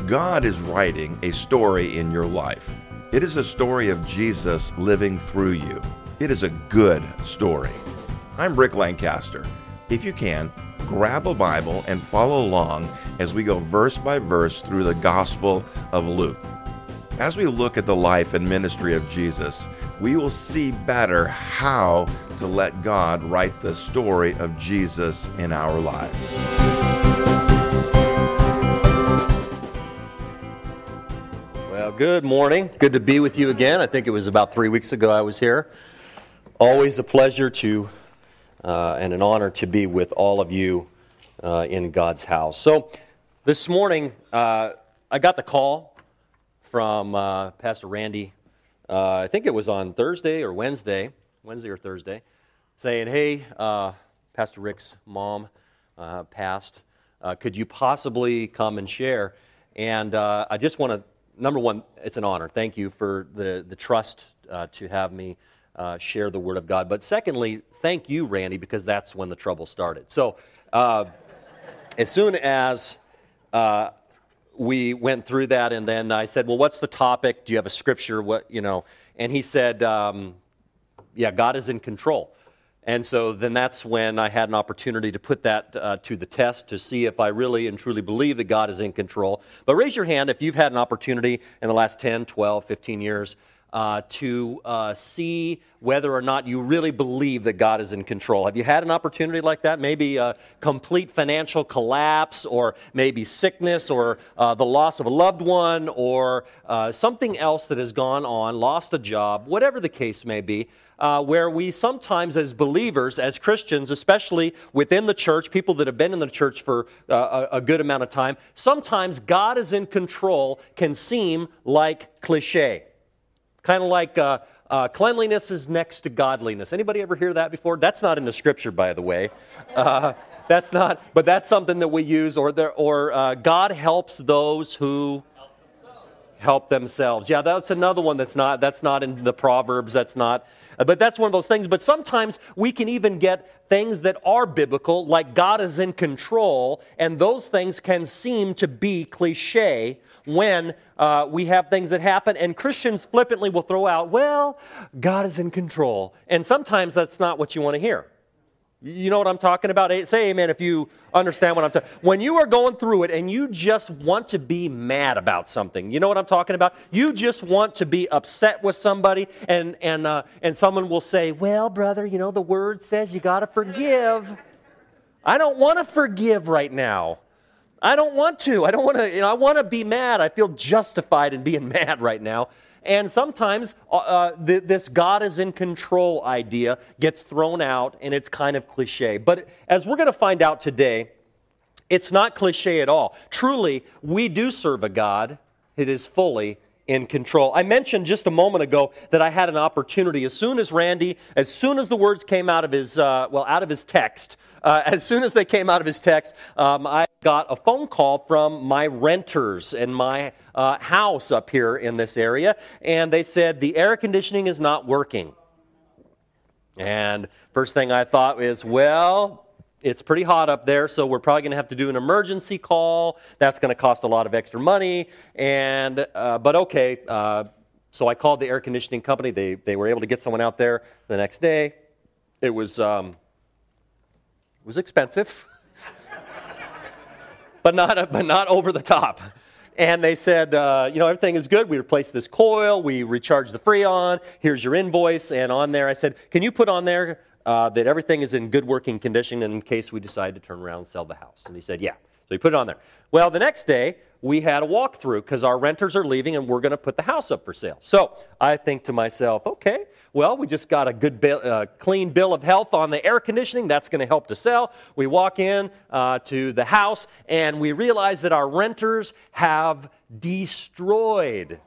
God is writing a story in your life. It is a story of Jesus living through you. It is a good story. I'm Rick Lancaster. If you can, grab a Bible and follow along as we go verse by verse through the Gospel of Luke. As we look at the life and ministry of Jesus, we will see better how to let God write the story of Jesus in our lives. Well, good morning. Good to be with you again. I think it was about 3 weeks ago I was here. Always a pleasure to and an honor to be with all of you in God's house. So this morning, I got the call from Pastor Randy, I think it was on Wednesday or Thursday, saying, hey, Pastor Rick's mom passed. Could you possibly come and share? And I just want to, number one, it's an honor. Thank you for the trust to have me share the Word of God. But secondly, thank you, Randy, because that's when the trouble started. So as soon as we went through that, and then I said, well, what's the topic? Do you have a scripture? And he said, yeah, God is in control. And so then that's when I had an opportunity to put that to the test to see if I really and truly believe that God is in control. But raise your hand if you've had an opportunity in the last 10, 12, 15 years to see whether or not you really believe that God is in control. Have you had an opportunity like that? Maybe a complete financial collapse, or maybe sickness, or the loss of a loved one, or something else that has gone on, lost a job, whatever the case may be, where we sometimes as believers, as Christians, especially within the church, people that have been in the church for a good amount of time, sometimes God is in control can seem like cliche. Kind of like cleanliness is next to godliness. Anybody ever hear that before? That's not in the scripture, by the way. That's not, but that's something that we use. Or God helps those who help themselves. Yeah, that's another one that's not in the Proverbs. But that's one of those things. But sometimes we can even get things that are biblical, like God is in control, and those things can seem to be cliche when we have things that happen, and Christians flippantly will throw out, well, God is in control. And sometimes that's not what you want to hear. You know what I'm talking about? Say amen if you understand what I'm talking about. When you are going through it and you just want to be mad about something, you know what I'm talking about? You just want to be upset with somebody, and someone will say, well, brother, the word says you got to forgive. I don't want to forgive right now. I don't want to. I want to be mad. I feel justified in being mad right now. And sometimes this God is in control idea gets thrown out, and it's kind of cliche. But as we're going to find out today, it's not cliche at all. Truly, we do serve a God that is fully in control. I mentioned just a moment ago that I had an opportunity. As soon as the words came out of his text, as soon as they came out of his text, I got a phone call from my renters in my house up here in this area, and they said the air conditioning is not working. And first thing I thought is, well, it's pretty hot up there, so we're probably going to have to do an emergency call. That's going to cost a lot of extra money, but okay. So I called the air conditioning company. They were able to get someone out there the next day. It was expensive, but not over the top. And they said, everything is good. We replaced this coil. We recharged the Freon. Here's your invoice. And on there, I said, can you put on there that everything is in good working condition in case we decide to turn around and sell the house? And he said, yeah. So he put it on there. Well, the next day, we had a walkthrough because our renters are leaving and we're going to put the house up for sale. So I think to myself, okay, well, we just got a good clean bill of health on the air conditioning. That's going to help to sell. We walk in to the house and we realize that our renters have destroyed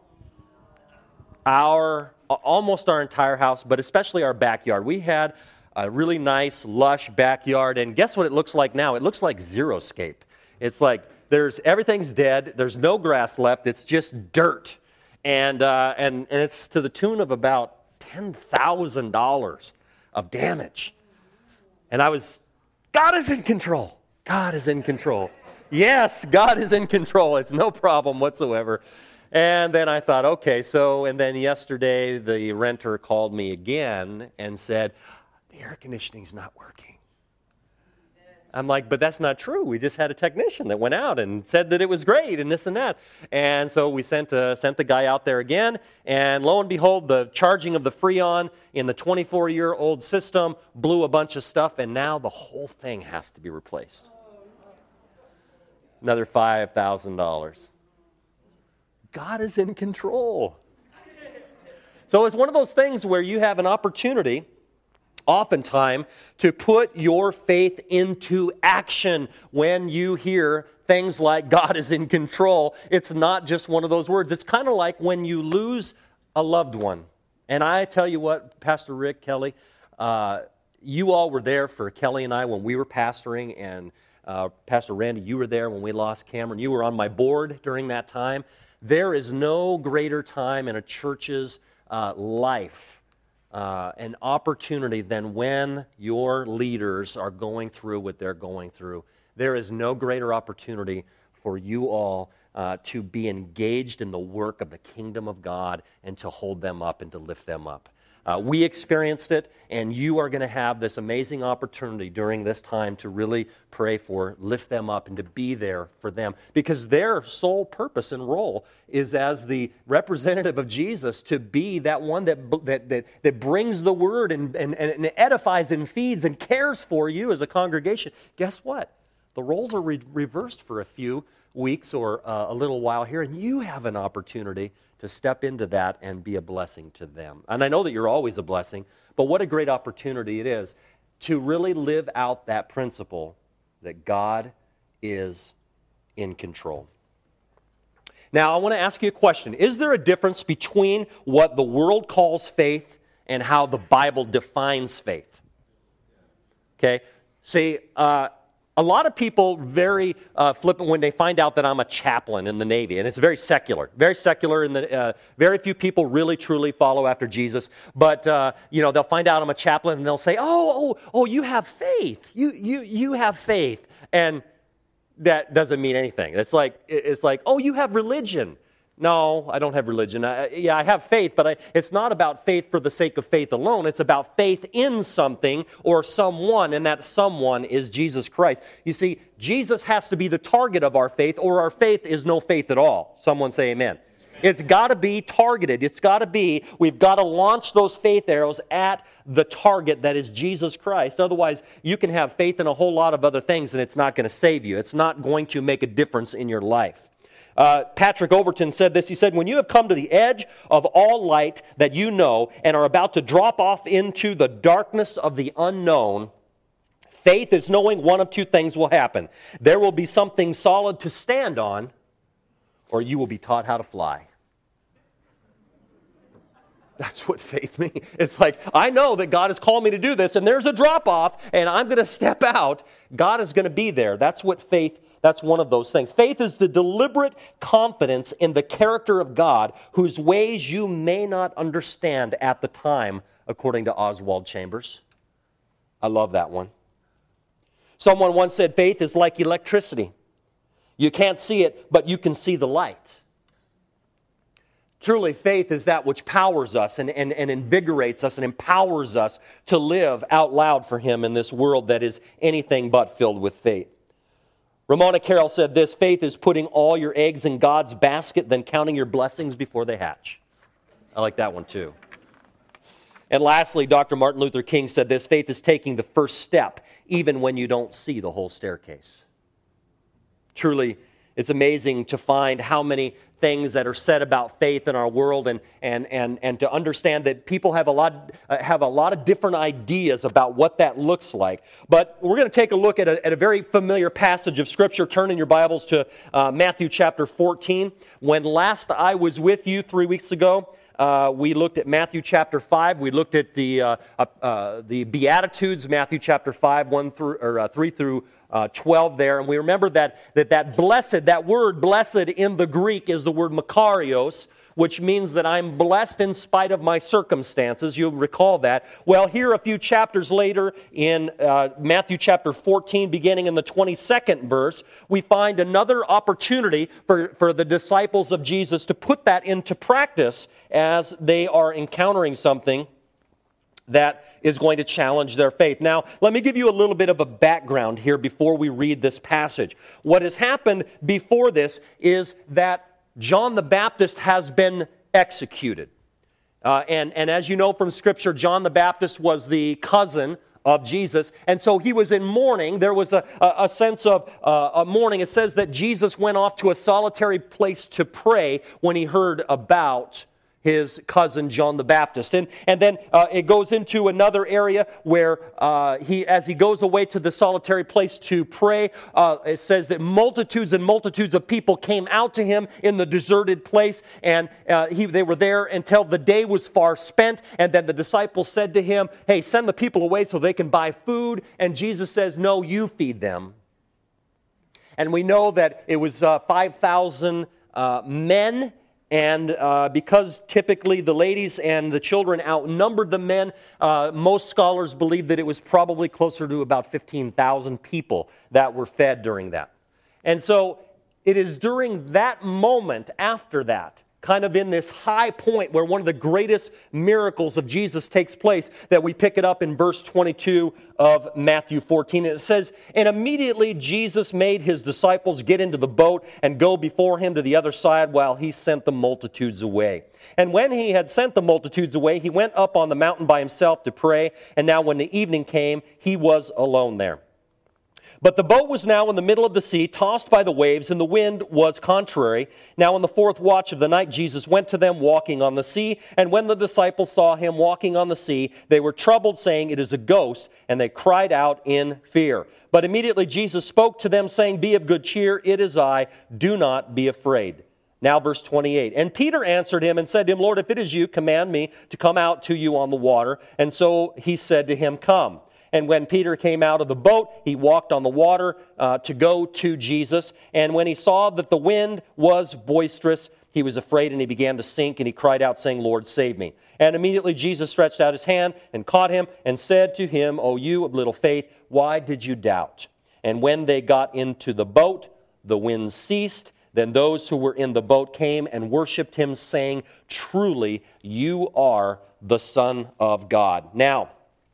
almost our entire house, but especially our backyard. We had a really nice, lush backyard, and guess what it looks like now? It looks like Xeriscape. It's like everything's dead. There's no grass left. It's just dirt, and it's to the tune of about $10,000 of damage. And God is in control. God is in control. Yes, God is in control. It's no problem whatsoever. And then I thought, okay, and then yesterday the renter called me again and said, the air conditioning's not working. I'm like, but that's not true. We just had a technician that went out and said that it was great and this and that. And so we sent the guy out there again, and lo and behold, the charging of the Freon in the 24-year-old system blew a bunch of stuff, and now the whole thing has to be replaced. Another $5,000. God is in control. So it's one of those things where you have an opportunity oftentimes to put your faith into action when you hear things like God is in control. It's not just one of those words. It's kind of like when you lose a loved one. And I tell you what, Pastor Rick, Kelly, you all were there for Kelly and I when we were pastoring, and Pastor Randy, you were there when we lost Cameron. You were on my board during that time. There is no greater time in a church's life, an opportunity than when your leaders are going through what they're going through. There is no greater opportunity for you all to be engaged in the work of the kingdom of God and to hold them up and to lift them up. We experienced it, and you are going to have this amazing opportunity during this time to really pray for, lift them up, and to be there for them. Because their sole purpose and role is as the representative of Jesus to be that one that brings the word and edifies and feeds and cares for you as a congregation. Guess what? The roles are reversed for a few weeks or a little while here, and you have an opportunity to step into that and be a blessing to them. And I know that you're always a blessing, but what a great opportunity it is to really live out that principle that God is in control. Now, I want to ask you a question. Is there a difference between what the world calls faith and how the Bible defines faith? Okay? See, a lot of people very flippant when they find out that I'm a chaplain in the Navy, and it's very secular. Very secular, and very few people really truly follow after Jesus. But they'll find out I'm a chaplain, and they'll say, "Oh, you have faith. You have faith," and that doesn't mean anything. It's like, "Oh, you have religion." No, I don't have religion. I have faith, but it's not about faith for the sake of faith alone. It's about faith in something or someone, and that someone is Jesus Christ. You see, Jesus has to be the target of our faith, or our faith is no faith at all. Someone say amen. It's got to be targeted. We've got to launch those faith arrows at the target that is Jesus Christ. Otherwise, you can have faith in a whole lot of other things, and it's not going to save you. It's not going to make a difference in your life. Patrick Overton said this. He said, when you have come to the edge of all light that you know and are about to drop off into the darkness of the unknown, faith is knowing one of two things will happen. There will be something solid to stand on, or you will be taught how to fly. That's what faith means. It's like, I know that God has called me to do this, and there's a drop-off, and I'm going to step out. God is going to be there. That's what that's one of those things. Faith is the deliberate confidence in the character of God, whose ways you may not understand at the time, according to Oswald Chambers. I love that one. Someone once said faith is like electricity. You can't see it, but you can see the light. Truly, faith is that which powers us and invigorates us and empowers us to live out loud for Him in this world that is anything but filled with faith. Ramona Carroll said this, faith is putting all your eggs in God's basket, then counting your blessings before they hatch. I like that one too. And lastly, Dr. Martin Luther King said this, faith is taking the first step, even when you don't see the whole staircase. Truly, it's amazing to find how many things that are said about faith in our world, and to understand that people have a lot of different ideas about what that looks like. But we're going to take a look at a very familiar passage of Scripture. Turn in your Bibles to Matthew chapter 14. When last I was with you 3 weeks ago, we looked at Matthew chapter 5. We looked at the Beatitudes, Matthew chapter 5, 3 through 12 there. And we remember that blessed, that word blessed in the Greek is the word makarios, which means that I'm blessed in spite of my circumstances. You'll recall that. Well, here a few chapters later in Matthew chapter 14, beginning in the 22nd verse, we find another opportunity for the disciples of Jesus to put that into practice as they are encountering something that is going to challenge their faith. Now, let me give you a little bit of a background here before we read this passage. What has happened before this is that John the Baptist has been executed. And as you know from Scripture, John the Baptist was the cousin of Jesus, and so he was in mourning. There was a sense of mourning. It says that Jesus went off to a solitary place to pray when he heard about his cousin John the Baptist. And then it goes into another area where as he goes away to the solitary place to pray, it says that multitudes and multitudes of people came out to him in the deserted place, and they were there until the day was far spent, and then the disciples said to him, hey, send the people away so they can buy food, and Jesus says, no, you feed them. And we know that it was 5,000 men. And because typically the ladies and the children outnumbered the men, most scholars believe that it was probably closer to about 15,000 people that were fed during that. And so it is during that moment after that, kind of in this high point where one of the greatest miracles of Jesus takes place, that we pick it up in verse 22 of Matthew 14. And it says, and immediately Jesus made his disciples get into the boat and go before him to the other side while he sent the multitudes away. And when he had sent the multitudes away, he went up on the mountain by himself to pray. And now when the evening came, he was alone there. But the boat was now in the middle of the sea, tossed by the waves, and the wind was contrary. Now in the fourth watch of the night, Jesus went to them walking on the sea. And when the disciples saw him walking on the sea, they were troubled, saying, it is a ghost, and they cried out in fear. But immediately Jesus spoke to them, saying, be of good cheer, it is I, do not be afraid. Now verse 28, and Peter answered him and said to him, Lord, if it is you, command me to come out to you on the water. And so he said to him, come. And when Peter came out of the boat, he walked on the water to go to Jesus. And when he saw that the wind was boisterous, he was afraid and he began to sink, and he cried out, saying, Lord, save me. And immediately Jesus stretched out his hand and caught him and said to him, O you of little faith, why did you doubt? And when they got into the boat, the wind ceased. Then those who were in the boat came and worshipped him, saying, truly, you are the Son of God. Now,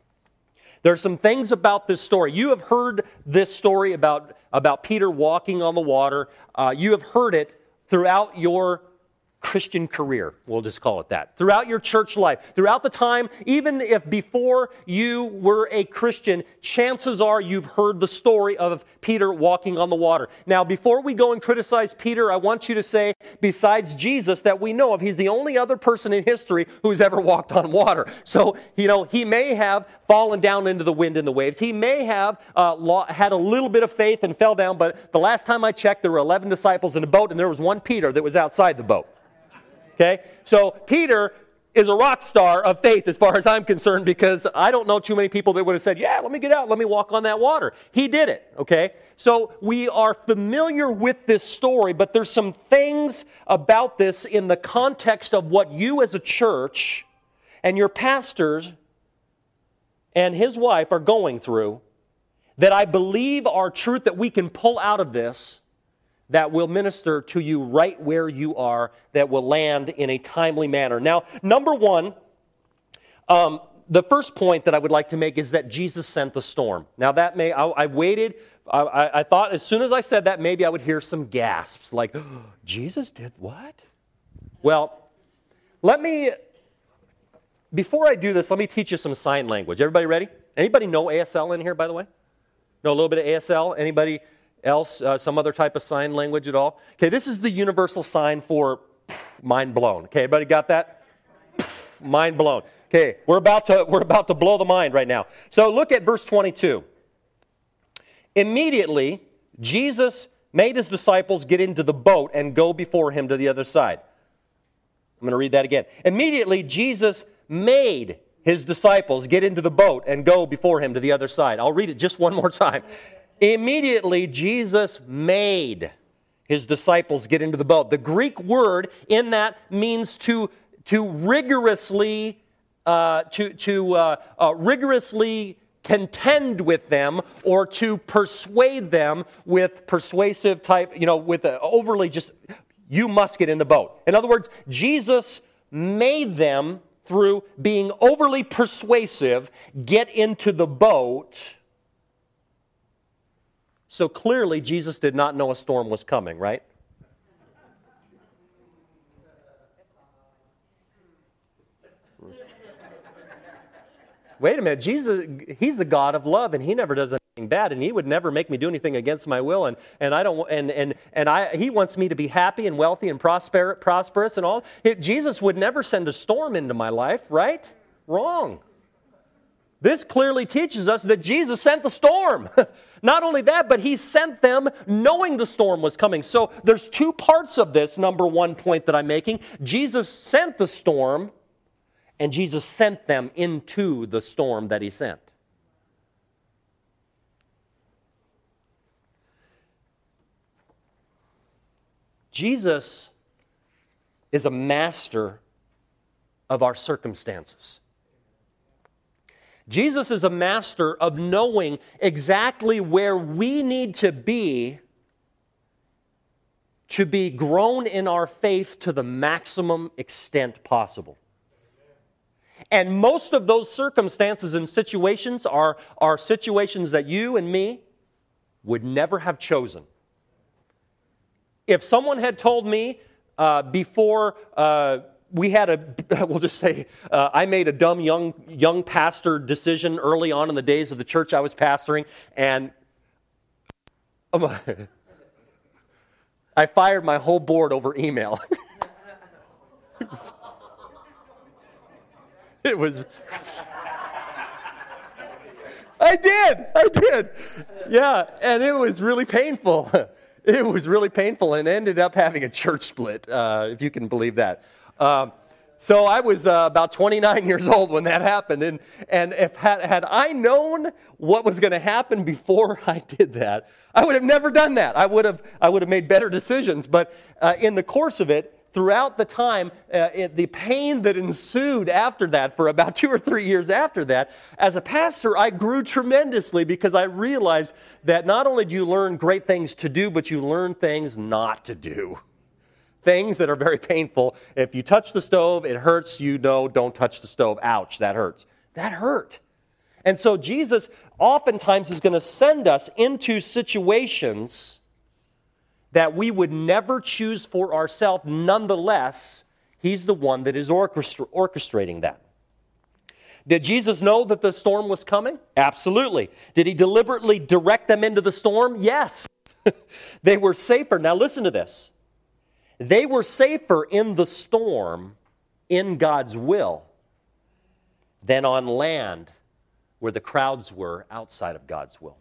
there's some things about this story. You have heard this story about Peter walking on the water. You have heard it throughout your Christian career, we'll just call it that. Throughout your church life, throughout the time, even if before you were a Christian, chances are you've heard the story of Peter walking on the water. Now, before we go and criticize Peter, I want you to say, besides Jesus that we know of, he's the only other person in history who's ever walked on water. So, he may have fallen down into the wind and the waves. He may have had a little bit of faith and fell down, but the last time I checked, there were 11 disciples in a boat, and there was one Peter that was outside the boat. Okay, so Peter is a rock star of faith as far as I'm concerned, because I don't know too many people that would have said, yeah, let me get out, let me walk on that water. He did it, okay? So we are familiar with this story, but there's some things about this in the context of what you as a church and your pastors and his wife are going through that I believe are truth that we can pull out of this, that will minister to you right where you are, that will land in a timely manner. Now, number one, the first point that I would like to make is that Jesus sent the storm. Now, I waited. I thought as soon as I said that, maybe I would hear some gasps, like, oh, Jesus did what? Well, before I do this, let me teach you some sign language. Everybody ready? Anybody know ASL in here, by the way? Know a little bit of ASL? Anybody else, some other type of sign language at all? Okay, this is the universal sign for mind blown. Okay, everybody got that? Mind blown. Okay, we're about to blow the mind right now. So look at verse 22. Immediately, Jesus made his disciples get into the boat and go before him to the other side. I'm going to read that again. Immediately, Jesus made his disciples get into the boat and go before him to the other side. I'll read it just one more time. Immediately, Jesus made his disciples get into the boat. The Greek word in that means to rigorously rigorously contend with them, or to persuade them with persuasive type, with overly just, you must get in the boat. In other words, Jesus made them, through being overly persuasive, get into the boat. So clearly, Jesus did not know a storm was coming, right? Wait a minute, Jesus, he's the God of love, and he never does anything bad, and he would never make me do anything against my will, he wants me to be happy and wealthy and prosperous and all. Jesus would never send a storm into my life, right? Wrong. This clearly teaches us that Jesus sent the storm. Not only that, but he sent them knowing the storm was coming. So there's two parts of this, number one point that I'm making. Jesus sent the storm, and Jesus sent them into the storm that he sent. Jesus is a master of our circumstances. Jesus is a master of knowing exactly where we need to be grown in our faith to the maximum extent possible. And most of those circumstances and situations are situations that you and me would never have chosen. If someone had told me before we had we'll just say, I made a dumb young pastor decision early on in the days of the church I was pastoring, and I fired my whole board over email. It was. I did. Yeah, and it was really painful. It was really painful, and ended up having a church split, if you can believe that. So I was about 29 years old when that happened, and if had I known what was going to happen before I did that, I would have never done that. I would have made better decisions. But in the course of it, throughout the time, the pain that ensued after that, for about 2 or 3 years after that, as a pastor, I grew tremendously, because I realized that not only do you learn great things to do, but you learn things not to do. Things that are very painful. If you touch the stove, it hurts. Don't touch the stove. Ouch, that hurts. That hurt. And so Jesus oftentimes is going to send us into situations that we would never choose for ourselves. Nonetheless, he's the one that is orchestrating that. Did Jesus know that the storm was coming? Absolutely. Did he deliberately direct them into the storm? Yes. They were safer. Now listen to this. They were safer in the storm, in God's will, than on land where the crowds were outside of God's will.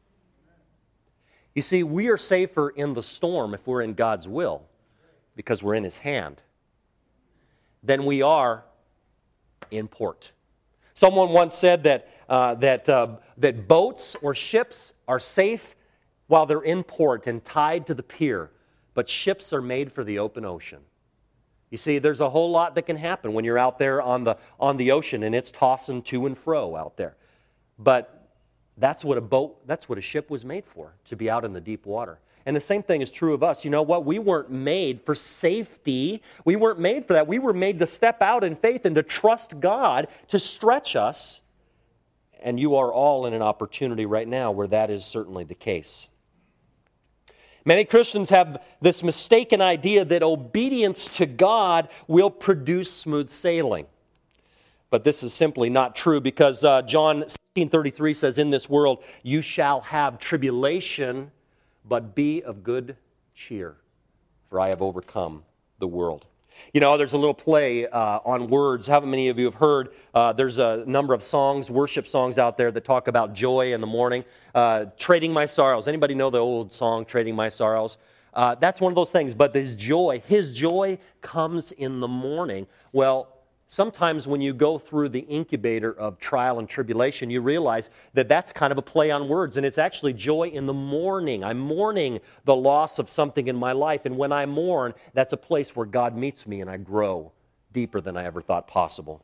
You see, we are safer in the storm if we're in God's will, because we're in his hand, than we are in port. Someone once said that boats or ships are safe while they're in port and tied to the pier, but ships are made for the open ocean. You see, there's a whole lot that can happen when you're out there on the ocean and it's tossing to and fro out there. But that's what a ship was made for, to be out in the deep water. And the same thing is true of us. You know what? We weren't made for safety. We weren't made for that. We were made to step out in faith and to trust God to stretch us. And you are all in an opportunity right now where that is certainly the case. Many Christians have this mistaken idea that obedience to God will produce smooth sailing. But this is simply not true, because John 16:33 says, "In this world you shall have tribulation, but be of good cheer, for I have overcome the world." You know, there's a little play on words. How many of you have heard, there's a number of songs, worship songs out there that talk about joy in the morning. Trading My Sorrows. Anybody know the old song, Trading My Sorrows? That's one of those things. But his joy comes in the morning. Well, Sometimes when you go through the incubator of trial and tribulation, you realize that that's kind of a play on words, and it's actually joy in the mourning. I'm mourning the loss of something in my life, and when I mourn, that's a place where God meets me and I grow deeper than I ever thought possible.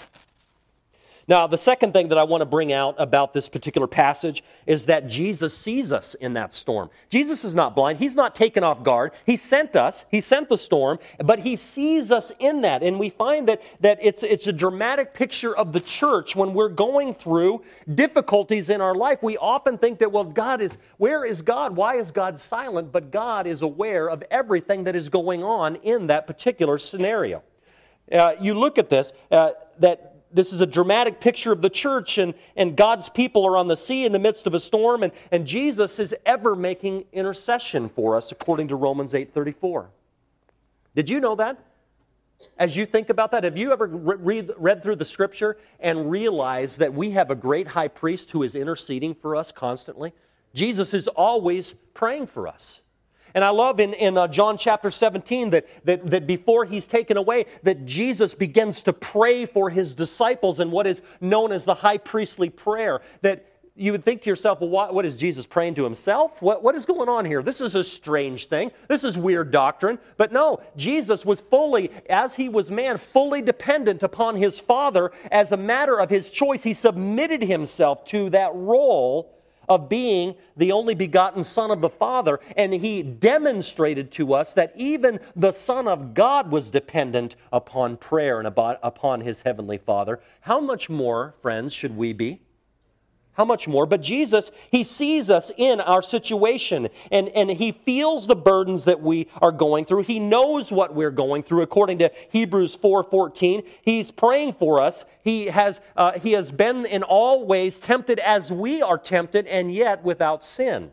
Now, the second thing that I want to bring out about this particular passage is that Jesus sees us in that storm. Jesus is not blind. He's not taken off guard. He sent us. He sent the storm, but he sees us in that. And we find that it's a dramatic picture of the church when we're going through difficulties in our life. We often think that, well, where is God? Why is God silent? But God is aware of everything that is going on in that particular scenario. You look at this, that this is a dramatic picture of the church, and God's people are on the sea in the midst of a storm, and Jesus is ever making intercession for us, according to Romans 8:34. Did you know that? As you think about that, have you ever read through the Scripture and realized that we have a great high priest who is interceding for us constantly? Jesus is always praying for us. And I love in John chapter 17 that before he's taken away, that Jesus begins to pray for his disciples in what is known as the high priestly prayer. That you would think to yourself, well, what is Jesus praying to himself? What is going on here? This is a strange thing. This is weird doctrine. But no, Jesus was fully, as he was man, fully dependent upon his Father. As a matter of his choice, he submitted himself to that role of being the only begotten Son of the Father, and he demonstrated to us that even the Son of God was dependent upon prayer and upon his heavenly Father. How much more, friends, should we be? How much more? But Jesus, he sees us in our situation, and he feels the burdens that we are going through. He knows what we're going through. According to Hebrews 4:14, he's praying for us. He has been in all ways tempted as we are tempted, and yet without sin.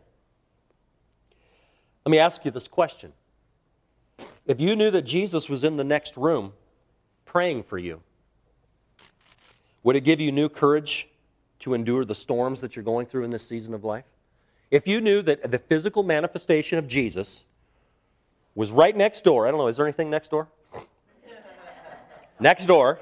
Let me ask you this question. If you knew that Jesus was in the next room praying for you, would it give you new courage to endure the storms that you're going through in this season of life? If you knew that the physical manifestation of Jesus was right next door, I don't know, is there anything next door? Next door.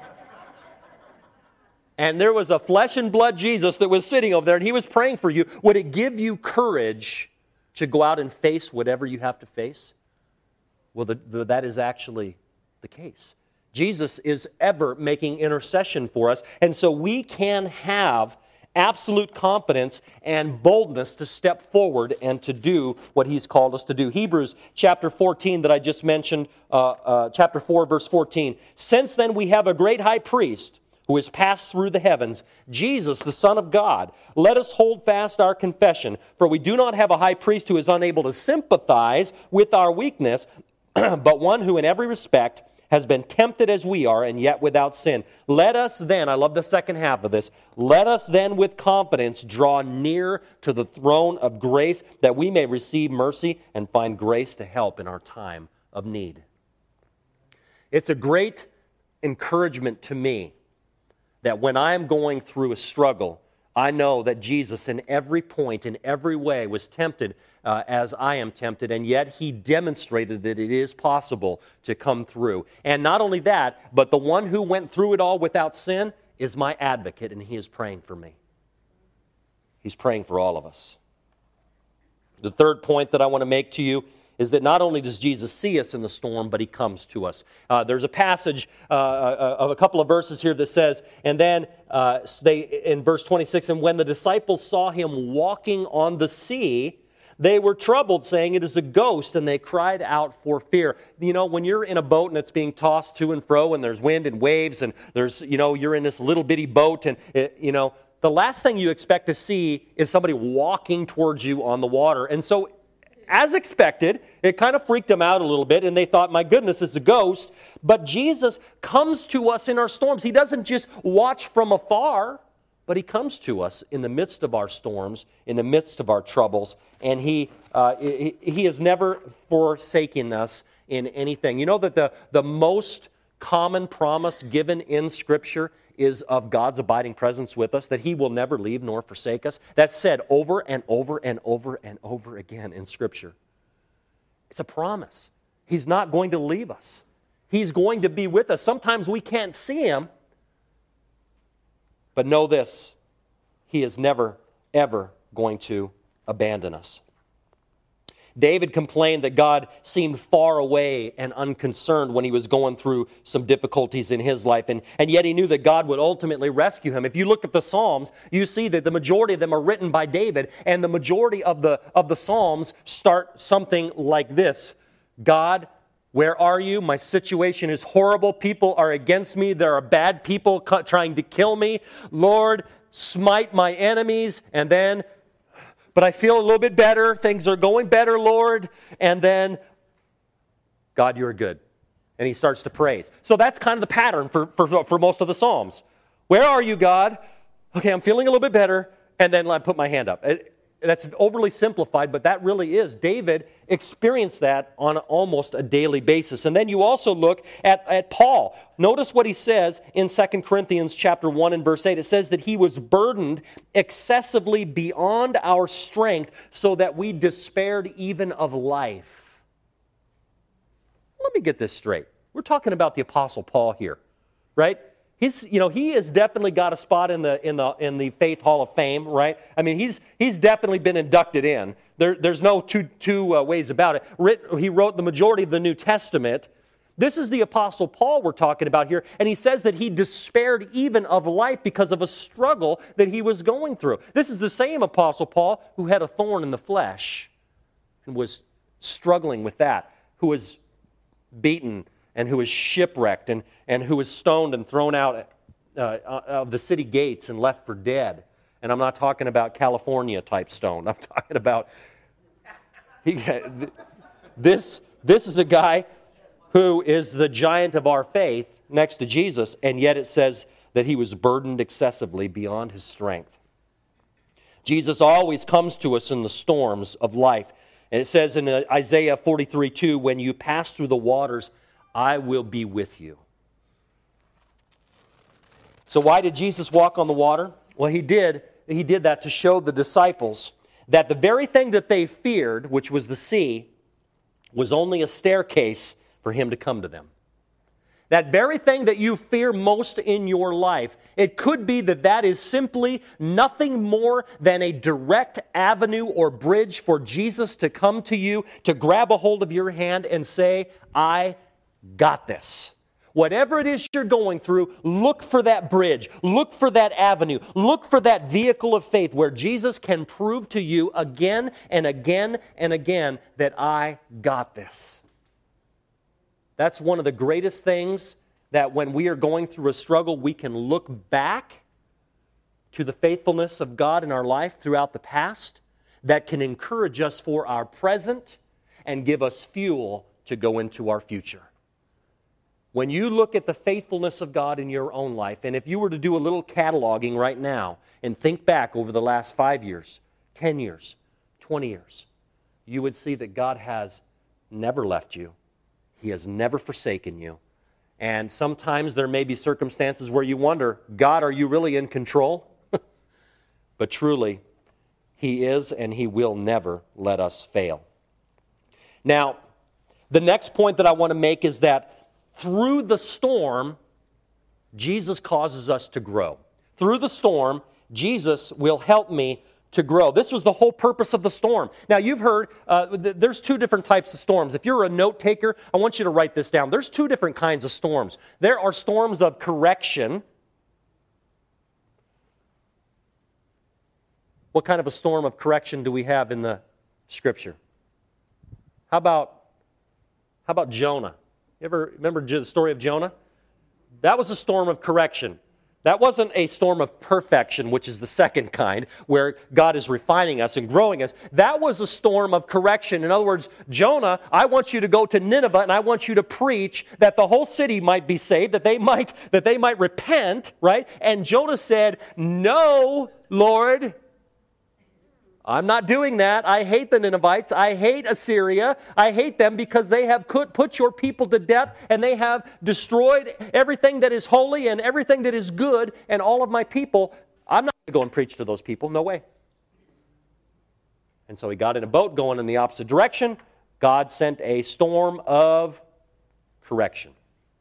And there was a flesh and blood Jesus that was sitting over there and he was praying for you, would it give you courage to go out and face whatever you have to face? Well, that is actually the case. Jesus is ever making intercession for us, and so we can have absolute confidence and boldness to step forward and to do what he's called us to do. Hebrews chapter 14 that I just mentioned, chapter 4, verse 14. Since then we have a great high priest who has passed through the heavens, Jesus, the Son of God. Let us hold fast our confession, for we do not have a high priest who is unable to sympathize with our weakness, but one who in every respect has been tempted as we are, and yet without sin. Let us then, I love the second half of this, let us then with confidence draw near to the throne of grace, that we may receive mercy and find grace to help in our time of need. It's a great encouragement to me that when I'm going through a struggle, I know that Jesus in every point, in every way, was tempted as I am tempted, and yet he demonstrated that it is possible to come through. And not only that, but the one who went through it all without sin is my advocate, and he is praying for me. He's praying for all of us. The third point that I want to make to you is that not only does Jesus see us in the storm, but he comes to us. There's a passage of a couple of verses here that says, and then in verse 26, and when the disciples saw him walking on the sea, they were troubled, saying, it is a ghost, and they cried out for fear. You know, when you're in a boat and it's being tossed to and fro, and there's wind and waves, and you're in this little bitty boat, and the last thing you expect to see is somebody walking towards you on the water. And so, as expected, it kind of freaked them out a little bit, and they thought, my goodness, it's a ghost. But Jesus comes to us in our storms. He doesn't just watch from afar, but he comes to us in the midst of our storms, in the midst of our troubles, and he has never forsaken us in anything. You know that the most common promise given in Scripture is of God's abiding presence with us, that he will never leave nor forsake us. That's said over and over and over and over again in Scripture. It's a promise. He's not going to leave us. He's going to be with us. Sometimes we can't see Him, but know this, He is never, ever going to abandon us. David complained that God seemed far away and unconcerned when he was going through some difficulties in his life, and yet he knew that God would ultimately rescue him. If you look at the Psalms, you see that the majority of them are written by David, and the majority of the Psalms start something like this: God, where are you? My situation is horrible. People are against me. There are bad people trying to kill me. Lord, smite my enemies. And then, but I feel a little bit better. Things are going better, Lord. And then, God, you're good. And he starts to praise. So that's kind of the pattern for most of the Psalms. Where are you, God? Okay, I'm feeling a little bit better. And then I put my hand up. That's overly simplified, but that really is. David experienced that on almost a daily basis. And then you also look at Paul. Notice what he says in 2 Corinthians chapter 1 and verse 8. It says that he was burdened excessively beyond our strength, so that we despaired even of life. Let me get this straight. We're talking about the Apostle Paul here, right? He has definitely got a spot in the Faith Hall of Fame, right? I mean, he's definitely been inducted in. There's no two ways about it. He wrote the majority of the New Testament. This is the Apostle Paul we're talking about here, and he says that he despaired even of life because of a struggle that he was going through. This is the same Apostle Paul who had a thorn in the flesh and was struggling with that, who was beaten and who was shipwrecked and who was stoned and thrown out of the city gates and left for dead. And I'm not talking about California type stone. I'm talking about this is a guy who is the giant of our faith next to Jesus, and yet it says that he was burdened excessively beyond his strength. Jesus always comes to us in the storms of life. And it says in Isaiah 43:2, when you pass through the waters, I will be with you. So why did Jesus walk on the water? Well, he did that to show the disciples that the very thing that they feared, which was the sea, was only a staircase for him to come to them. That very thing that you fear most in your life, it could be that is simply nothing more than a direct avenue or bridge for Jesus to come to you, to grab a hold of your hand and say, I got this. Whatever it is you're going through, look for that bridge. Look for that avenue. Look for that vehicle of faith where Jesus can prove to you again and again and again that I got this. That's one of the greatest things, that when we are going through a struggle, we can look back to the faithfulness of God in our life throughout the past that can encourage us for our present and give us fuel to go into our future. When you look at the faithfulness of God in your own life, and if you were to do a little cataloging right now and think back over the last 5 years, 10 years, 20 years, you would see that God has never left you. He has never forsaken you. And sometimes there may be circumstances where you wonder, God, are you really in control? But truly, He is, and He will never let us fail. Now, the next point that I want to make is that through the storm, Jesus causes us to grow. Through the storm, Jesus will help me to grow. This was the whole purpose of the storm. Now, you've heard there's two different types of storms. If you're a note taker, I want you to write this down. There's two different kinds of storms. There are storms of correction. What kind of a storm of correction do we have in the Scripture? How about Jonah? You ever remember the story of Jonah? That was a storm of correction. That wasn't a storm of perfection, which is the second kind, where God is refining us and growing us. That was a storm of correction. In other words, Jonah, I want you to go to Nineveh and I want you to preach that the whole city might be saved, that they might repent, right? And Jonah said, "No, Lord, I'm not doing that. I hate the Ninevites. I hate Assyria. I hate them because they have put your people to death, and they have destroyed everything that is holy and everything that is good, and all of my people. I'm not going to go and preach to those people. No way." And so he got in a boat going in the opposite direction. God sent a storm of correction.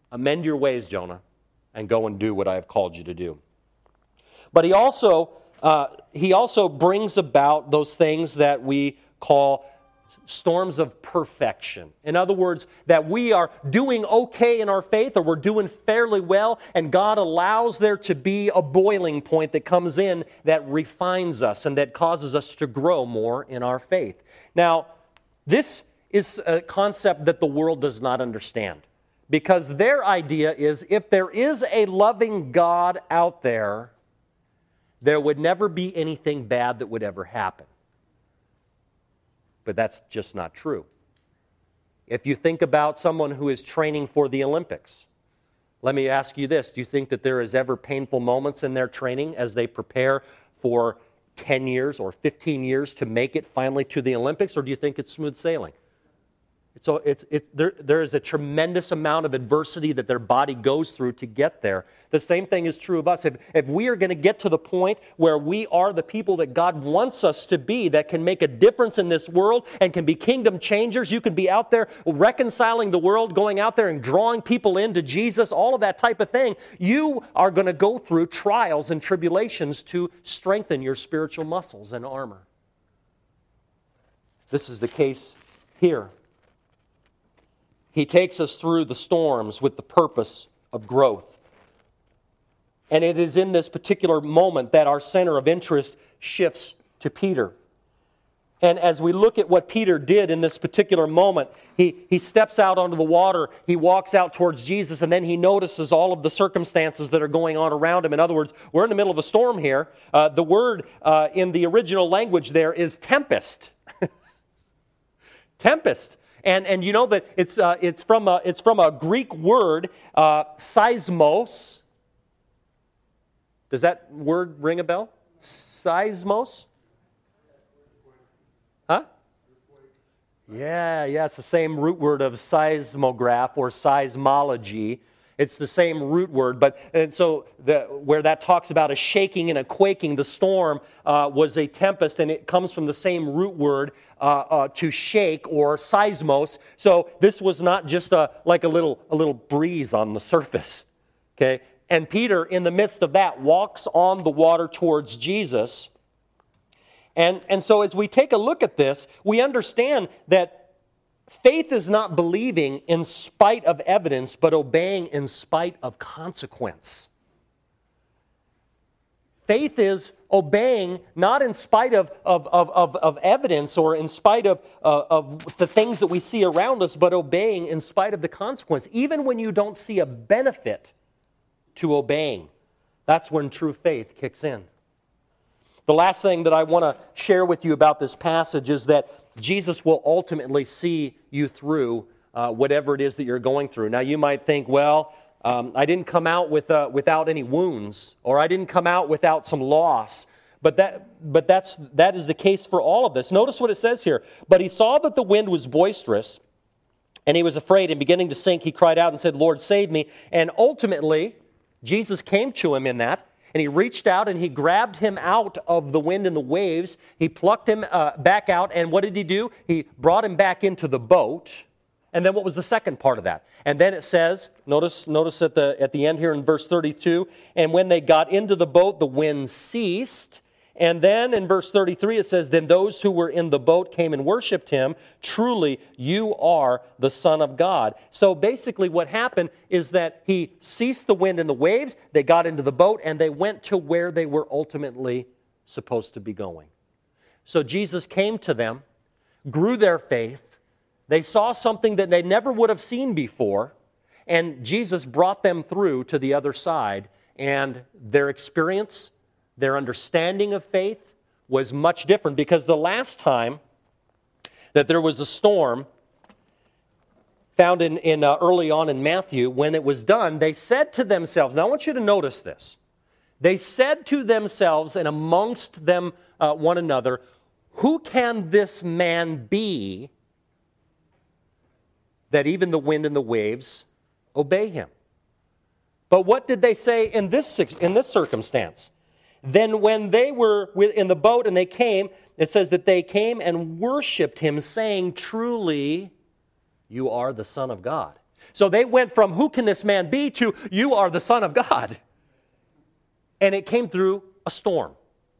Amend your ways, Jonah, and go and do what I have called you to do. But he also brings about those things that we call storms of perfection. In other words, that we are doing okay in our faith, or we're doing fairly well, and God allows there to be a boiling point that comes in that refines us and that causes us to grow more in our faith. Now, this is a concept that the world does not understand, because their idea is if there is a loving God out there, there would never be anything bad that would ever happen. But that's just not true. If you think about someone who is training for the Olympics, let me ask you this. Do you think that there is ever painful moments in their training as they prepare for 10 years or 15 years to make it finally to the Olympics, or do you think it's smooth sailing? So there is a tremendous amount of adversity that their body goes through to get there. The same thing is true of us. If we are going to get to the point where we are the people that God wants us to be, that can make a difference in this world and can be kingdom changers, you can be out there reconciling the world, going out there and drawing people into Jesus, all of that type of thing, you are going to go through trials and tribulations to strengthen your spiritual muscles and armor. This is the case here. He takes us through the storms with the purpose of growth. And it is in this particular moment that our center of interest shifts to Peter. And as we look at what Peter did in this particular moment, he steps out onto the water, he walks out towards Jesus, and then he notices all of the circumstances that are going on around him. In other words, we're in the middle of a storm here. The word in the original language there is tempest. Tempest. And you know that it's from a Greek word, seismos. Does that word ring a bell? Seismos? Huh? Yeah, it's the same root word of seismograph or seismology. It's the same root word, where that talks about a shaking and a quaking, the storm was a tempest, and it comes from the same root word to shake or seismos. So this was not just like a little breeze on the surface. Okay, and Peter, in the midst of that, walks on the water towards Jesus. And so as we take a look at this, we understand that faith is not believing in spite of evidence, but obeying in spite of consequence. Faith is obeying not in spite of evidence or in spite of the things that we see around us, but obeying in spite of the consequence. Even when you don't see a benefit to obeying, that's when true faith kicks in. The last thing that I want to share with you about this passage is that Jesus will ultimately see you through whatever it is that you're going through. Now, you might think, well, I didn't come out without any wounds, or I didn't come out without some loss. But that is the case for all of this. Notice what it says here. But he saw that the wind was boisterous, and he was afraid, and beginning to sink, he cried out and said, "Lord, save me." And ultimately, Jesus came to him in that. And he reached out and he grabbed him out of the wind and the waves. He plucked him back out. And what did he do? He brought him back into the boat. And then what was the second part of that? And then it says, notice at the end here in verse 32, and when they got into the boat, the wind ceased. And then in verse 33 it says, then those who were in the boat came and worshiped him. Truly, you are the Son of God. So basically what happened is that he ceased the wind and the waves, they got into the boat, and they went to where they were ultimately supposed to be going. So Jesus came to them, grew their faith, they saw something that they never would have seen before, and Jesus brought them through to the other side, and their experience, their understanding of faith was much different, because the last time that there was a storm found in early on in Matthew, when it was done, they said to themselves, now I want you to notice this, they said to themselves and amongst them one another, who can this man be that even the wind and the waves obey him? But what did they say in this circumstance? Then when they were in the boat and they came, it says that they came and worshiped him, saying, truly, you are the Son of God. So they went from, who can this man be, to, you are the Son of God. And it came through a storm.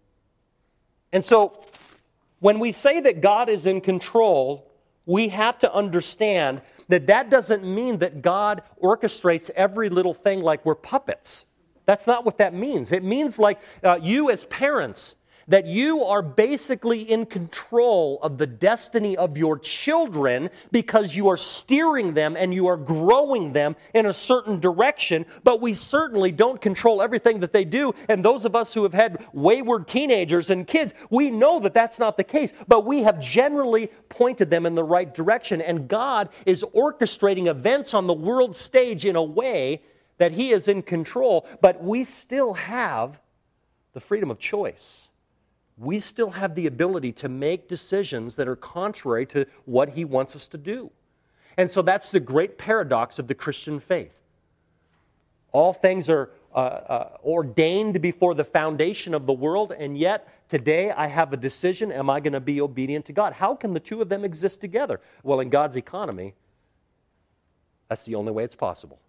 And so when we say that God is in control, we have to understand that that doesn't mean that God orchestrates every little thing like we're puppets. That's not what that means. It means like you as parents, that you are basically in control of the destiny of your children because you are steering them and you are growing them in a certain direction, but we certainly don't control everything that they do. And those of us who have had wayward teenagers and kids, we know that that's not the case, but we have generally pointed them in the right direction. And God is orchestrating events on the world stage in a way that He is in control, but we still have the freedom of choice. We still have the ability to make decisions that are contrary to what He wants us to do. And so that's the great paradox of the Christian faith. All things are ordained before the foundation of the world, and yet today I have a decision, am I going to be obedient to God? How can the two of them exist together? Well, in God's economy, that's the only way it's possible.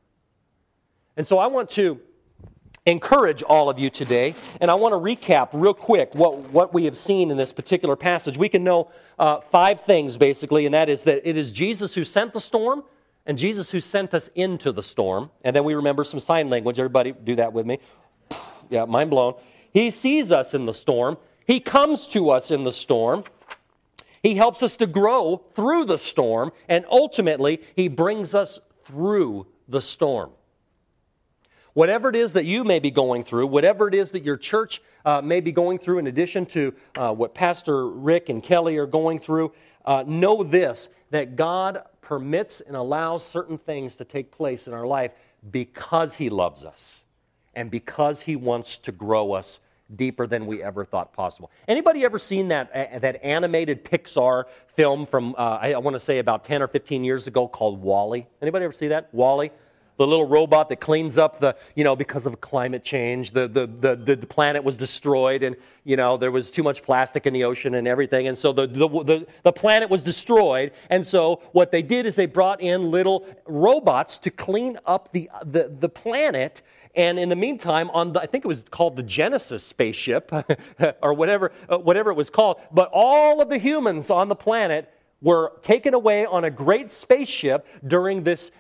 And so I want to encourage all of you today, and I want to recap real quick what we have seen in this particular passage. We can know 5 things basically, and that is that it is Jesus who sent the storm, and Jesus who sent us into the storm. And then we remember some sign language. Everybody do that with me. Yeah, mind blown. He sees us in the storm. He comes to us in the storm. He helps us to grow through the storm, and ultimately, He brings us through the storm. Whatever it is that you may be going through, whatever it is that your church may be going through, in addition to what Pastor Rick and Kelly are going through, know this, that God permits and allows certain things to take place in our life because He loves us and because He wants to grow us deeper than we ever thought possible. Anybody ever seen that animated Pixar film from, I want to say about 10 or 15 years ago called WALL-E? Anybody ever see that? WALL-E? The little robot that cleans up because of climate change, the planet was destroyed, and there was too much plastic in the ocean and everything, and so the planet was destroyed. And so what they did is they brought in little robots to clean up the planet. And in the meantime, I think it was called the Genesis spaceship or whatever it was called, but all of the humans on the planet were taken away on a great spaceship during this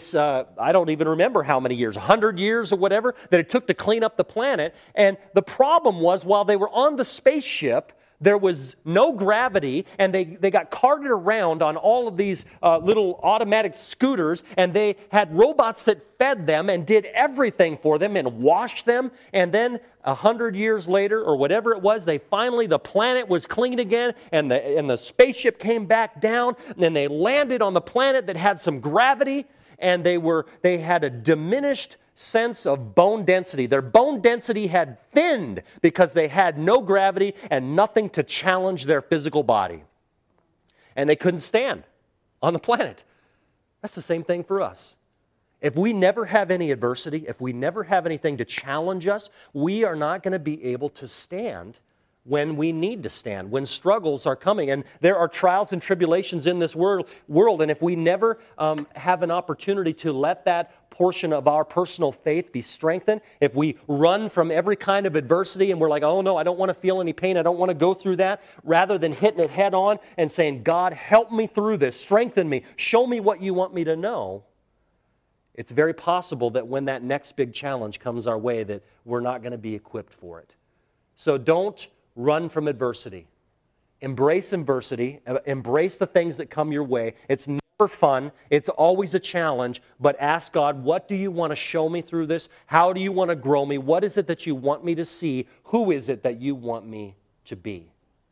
I don't even remember how many years, 100 years or whatever, that it took to clean up the planet. And the problem was, while they were on the spaceship, there was no gravity, and they got carted around on all of these little automatic scooters, and they had robots that fed them and did everything for them and washed them. And then 100 years later, or whatever it was, the planet was clean again, and the spaceship came back down, and then they landed on the planet that had some gravity, and they had a diminished sense of bone density. Their bone density had thinned because they had no gravity and nothing to challenge their physical body. And they couldn't stand on the planet. That's the same thing for us. If we never have any adversity, if we never have anything to challenge us, we are not going to be able to stand when we need to stand, when struggles are coming. And there are trials and tribulations in this world, and if we never have an opportunity to let that portion of our personal faith be strengthened, if we run from every kind of adversity and we're like, oh no, I don't want to feel any pain, I don't want to go through that, rather than hitting it head on and saying, God, help me through this, strengthen me, show me what you want me to know, it's very possible that when that next big challenge comes our way, that we're not going to be equipped for it. So don't run from adversity. Embrace adversity. Embrace the things that come your way. It's never fun. It's always a challenge. But ask God, what do you want to show me through this? How do you want to grow me? What is it that you want me to see? Who is it that you want me to be?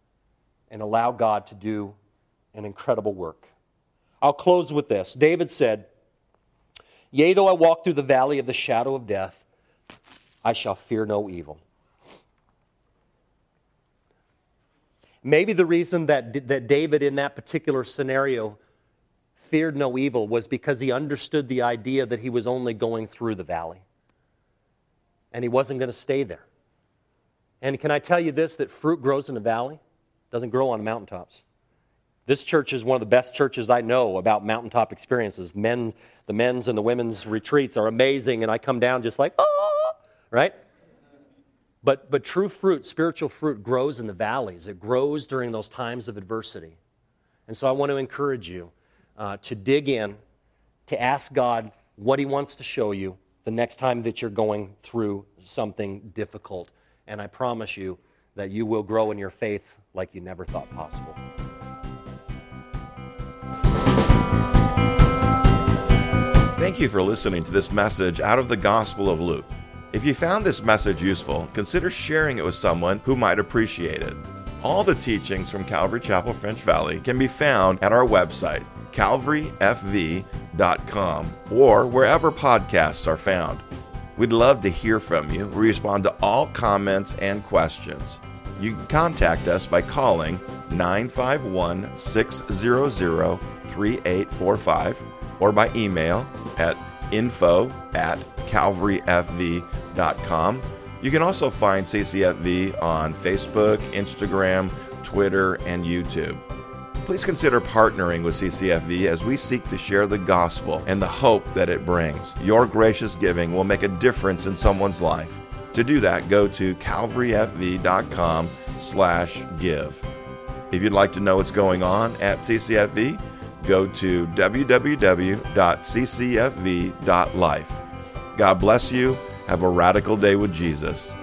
And allow God to do an incredible work. I'll close with this. David said, "Yea, though I walk through the valley of the shadow of death, I shall fear no evil." Maybe the reason that David in that particular scenario feared no evil was because he understood the idea that he was only going through the valley. And he wasn't going to stay there. And can I tell you this, that fruit grows in a valley? It doesn't grow on mountaintops. This church is one of the best churches I know about mountaintop experiences. The men's and the women's retreats are amazing, and I come down just like, oh, right? But true fruit, spiritual fruit, grows in the valleys. It grows during those times of adversity. And so I want to encourage you to dig in, to ask God what He wants to show you the next time that you're going through something difficult. And I promise you that you will grow in your faith like you never thought possible. Thank you for listening to this message out of the Gospel of Luke. If you found this message useful, consider sharing it with someone who might appreciate it. All the teachings from Calvary Chapel French Valley can be found at our website, calvaryfv.com, or wherever podcasts are found. We'd love to hear from you. We respond to all comments and questions. You can contact us by calling 951-600-3845 or by email at info@calvaryfv.com. You can also find CCFV on Facebook, Instagram, Twitter, and YouTube. Please consider partnering with CCFV as we seek to share the gospel and the hope that it brings. Your gracious giving will make a difference in someone's life. To do that, go to calvaryfv.com/give. If you'd like to know what's going on at CCFV, go to www.ccfv.life. God bless you. Have a radical day with Jesus.